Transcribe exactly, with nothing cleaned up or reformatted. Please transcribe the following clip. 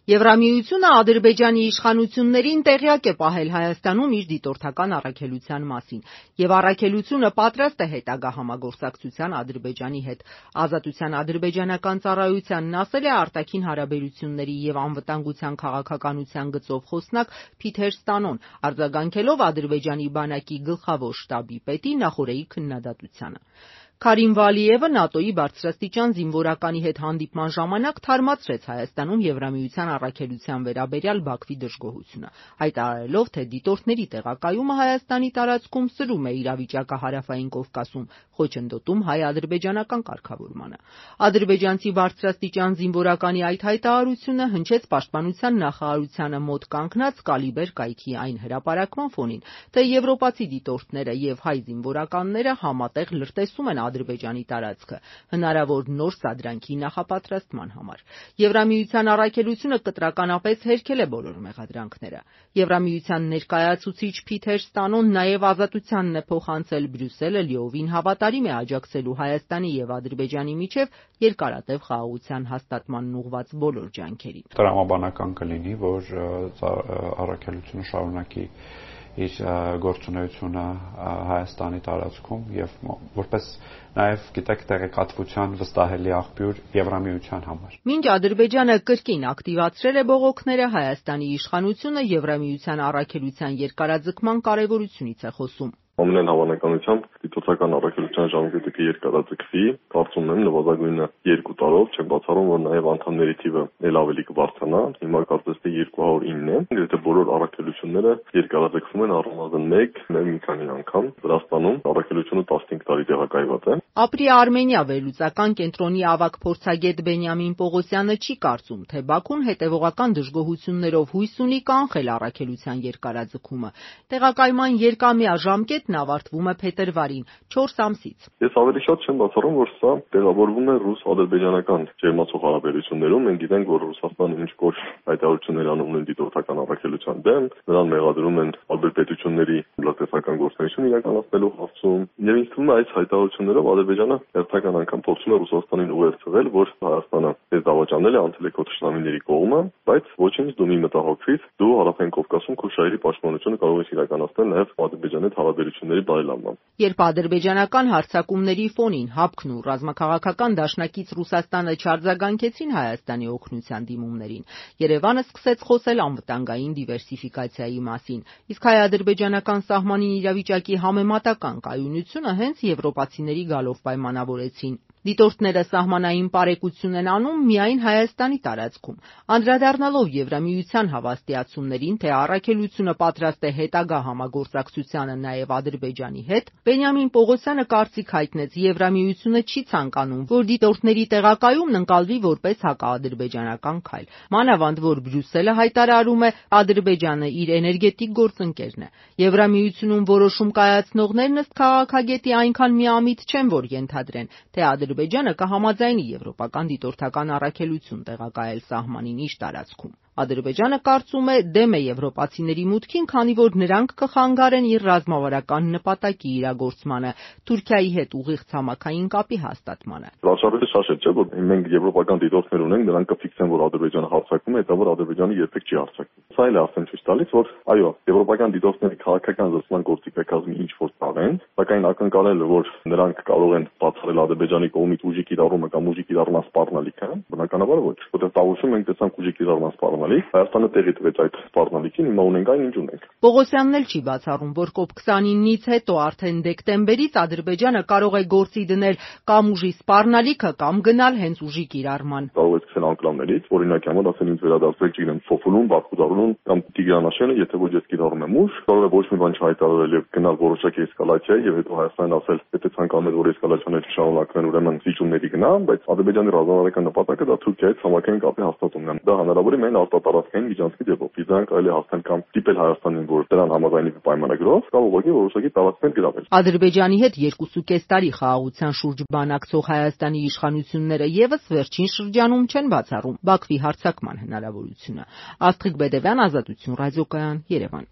Եվրամիությունը Ադրբեջանի իշխանություններին տեղյակ է պահել Հայաստանում իր դիտորդական առաքելության մասին, եւ առաքելությունը պատրաստ է հետագա համագործակցության Ադրբեջանի հետ։ Ազատության ադրբեջանական ծառայությանն ասել է արտաքին հարաբերությունների եւ անվտանգության քաղաքականության գծով խոսնակ Փիթեր Ստանոն, արձագանքելով Ադրբեջանի բանակի գլխավոր շտաբի պետի Նախորեի քննադատությանը։ Քարիմ Վալիևը ՆԱՏՕ-ի բարձրաստիճան զինվորականի հետ հանդիպման ժամանակ թարմացրեց Հայաստանում Եվրամիության առաքելության վերաբերյալ Բաքվի դժգոհությունը, հայտարարելով, թե դիտորդների տեղակայումը Հայաստանի տարածքում սրում է իրավիճակը Հարավային Կովկասում, խոչընդոտում հայ-ադրբեջանական կարգավորմանը։ Ադրբեջանցի բարձրաստիճան զինվորականի այդ հայտարարությունը հնչեց Պաշտպանության նախարարությանը մոտ կանգնած Կալիբեր կայքի այն հրապարակման ֆոնին, թե եվրոպացի դիտորդները եւ հայ զինվորականները համատեղ լրտեսում են Ադրբեջանի տարածքը, հնարավոր նոր սադրանքի նախապատրաստման համար։ Եվրամիության առաքելությունը կտրականապես հերքել է բոլոր մեղադրանքները։ Եվրամիության ներկայացուցիչ Փիթեր Ստանոն նաև ազատությանն է փոխանցել Բրյուսելը լիովին հավատարիմ է աջակցելու Հայաստանի եւ Ադրբեջանի միջև երկարատև խաղաղության հաստատմանն ուղղված բոլոր ջանքերին։ Տրամաբանական կլինի, որ առաքելությունը շարունակի իր գործունեությունը Հայաստանի տարածքում եւ որպես նաեւ գիտեք տեղեկատվության վստահելի աղբյուր Եվրամիության համար։ Մինչ Ադրբեջանը կրկին ակտիվացրել է բողոքները, Հայաստանի իշխանությունը Եվրամիության առաքելության երկարաձգման կարևորությունից է խոսում։ Ամենայն հավանականությամբ դիտորդական առաքելության ժամկետը կերկարաձգվի, կարծում եմ նվազագույնը երկու տարով, չեմ բացառում, որ նաև անդամների թիվը ել ավելի կբարձրանա, հիմա կարծես թե երկու հարյուր ինը է, գրեթե բոլոր առաքելությունները երկարաձգվում են առնվազն մեկ, մեր մի քանի անգամ։ Վրաստանում առաքելությունը տասնհինգ տարի տեղակայված է։ Ապրի Արմենիա վերլուծական կենտրոնի ավագ փորձագետ Բենյամին Պողոսյանը չի կարծում, թե Բաքուն հետևողական դժգոհություններով հույս ունի կանխել առաքելության երկարաձգումը։ Տեղակայման երկամյա ժամկետն ավարտվում է փետրվարին, չորս ամսից։ Ես ավելի շատ չեմ բացառում, որ սա տեղավորվում է ռուս-ադրբեջանական ջերմացող հարաբերություններում։ Մենք գիտենք, որ Ռուսաստանը ինչ կոր հայտարարություններ անում են դիտորդական առաքելության դեմ, նրան մեղադրում են ադրբեջանությունների լրտեսական գործունեություն իրականացնելու հարցում։ Եվ ինձ թվում է այս հայտարարություններով Ադրբեջանը հերթական անգամ փորձում է Ռուսաստանին ուղեր ցղել, որ Հայաստանը դες դավաճանել է անցել է քո թշնամիների կողմը, բայց ոչինչ դու մի մտահոգվիր, դու Հարավային Կովկասում քո շահերի պաշտպանությունը կարող ես իրականացնել նաև Ադրբեջանի հետ հարաբերությունների բարելավմամբ։ Երբ ադրբեջանական հարձակումների ֆոնին ՀԱՊԿ-ն ու ռազմաքաղաքական դաշնակից Ռուսաստանը չարձագանքեցին Հայաստանի օգնության դիմումներին, Երևանը սկսեց խոսել անվտանգային դիվերսիֆիկացիայի մասին, իսկ հայ-ադրբեջանական սահմանին իրավիճակի համեմատական կայունությունը հենց եվրոպացիների գալով պայմանավորեցին։ Դիտորդները սահմանային պարեկություն են անում միայն Հայաստանի տարածքում։ Անդրադառնալով Եվրամիության հավաստիացումներին, թե առաքելությունը պատրաստ է հետագա համագործակցությանը նաև Ադրբեջանի հետ, Բենյամին Պողոսյանը կարծիք հայտնեց, Եվրամիությունը չի ցանկանում, որ դիտորդների տեղակայումն ընկալվի որպես հակաադրբեջանական քայլ։ Մանավանդ որ Բրյուսելը հայտարարում է, Ադրբեջանը իր էներգետիկ գործընկերն է։ Եվրամիությունում որոշում կայացնողներն ըստ քաղաքագետի այնքան միամիտ չեն, որ ենթադրեն, թե Ադրբեջանը կհամաձայնի եվրոպական դիտորդական առաքելություն տեղակայել սահմանին իր տարածքում։ Ադրբեջանը կարծում է դեմ է եվրոպացիների մուտքին, քանի որ նրանք կխանգարեն իր ռազմավարական նպատակի իրագործմանը, Թուրքիայի հետ ուղիղ ցամաքային կապի հաստատմանը։ Վարշավեթը շաշել չէ, որ մենք եվրոպական դիտորդներ ունենք, նրանք կֆիքսեն, որ Ադրբեջանը հարձակվում է, հետո որ Ադրբեջանը երբեք չի հարձակվում։ Սա էլ է ասեն ցույց տալիս, որ այո, եվրոպական դիտորդների քաղաքական զսպման գործիքակազմի ինչ որ տաղեն, սակայն ակնկալելը, որ նրանք կարող են բացառել Ադրբեջանի կողմից ուժի կիրառումը կամ ուժի կիրառման սպառնալիքը, բնականաբար ոչ, որտեղ տաղուշում ենք տեսանք ուժի կիրառման սպառնալիք, Հայաստանը տեղի տվեց այդ սպառնալիքին, հիմա ունենք այն, ինչ ունենք։ Պողոսյանն էլ չի բացառում, որ կոպ քսանինից հետո արդեն դեկտեմբերից Ադրբեջանը կարող է գործի դնել կամ ուժի սպառնալիքը, կամ գնալ հենց ուժի կիրառման։ Կարող է սկսել անկլավներից, օրինակ համար ասել ինձ վերադարձրեք չգիտեմ Սոֆուլուն, Բաքուդարուն կամ Տիգրանաշենը, եթե ոչ ես կիրառում եմ ուժ, կարող է ոչ մի բան չհայտարարել եւ գնալ որոշակի էսկալացիա եւ հետո Հայաստանն ասել, եթե ցանկանում եք որ էսկալացիաները շարունակվեն, ուրեմն զիջումների գնա, բայց Ադրբեջանի ռազմավարական նպատակը դա Թուրքիայի ցամաքային կապի հաստատումն է։ Դա հնարավոր է միայն արտատարածքային միջանցքի ձևով։ Իսկ դրանք կարելի է հասնել կամ դիպել Հայաստանին, որ դրան համաձայնի պայմանագրով, կամ ուղղակի որոշակի տարածքներ գրավել։ Ադրբեջանի հետ երկուսուկես տարի խաղաղության շուրջ բանակցող Հայաստանի իշխանությունները եւս վերջին շրջանում չեն բացառում Բաքվի հարձակման հնարավորությունը։ Աստղիկ Բեդևյան, Ազատություն ռադիոկայան, Երևան։